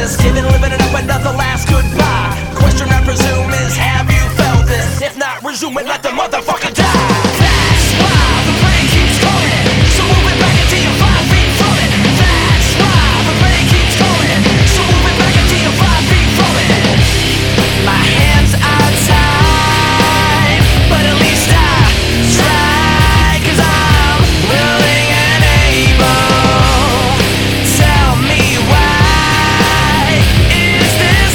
this. Giving, living it up, another last goodbye. Question I presume is, have you felt this? If not, resume and let the motherfucker die. That's why the pain keeps coming. So move it back until you're 5 feet from it. That's why the pain keeps coming. So move it back until you're 5 feet from it. My hands are tied, but at least I tried, 'cause I'm willing and able. Tell me why is this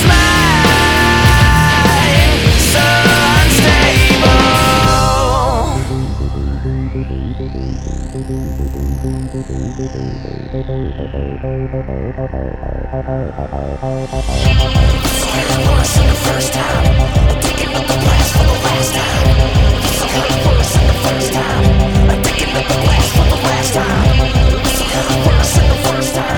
life so unstable? Worse than the first time. I'm picking up the glass for the last time. It's a lot worse than the first time. I'm picking up the glass for the last time. It's a lot worse than the first time.